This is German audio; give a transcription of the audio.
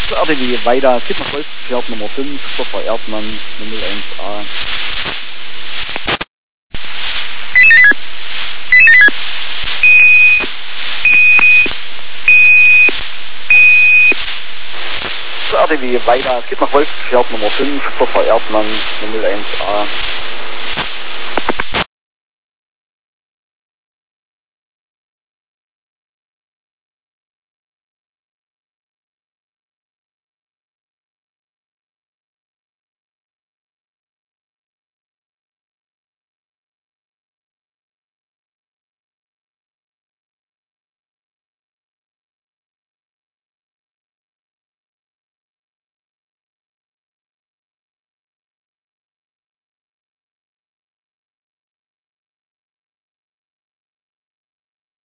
RDW weiter, es gibt noch Volkspferd Nummer 5, Christopher Erdmann, 01A. RDW weiter, es gibt noch Volkspferd Nummer 5, Christopher Erdmann, 01A.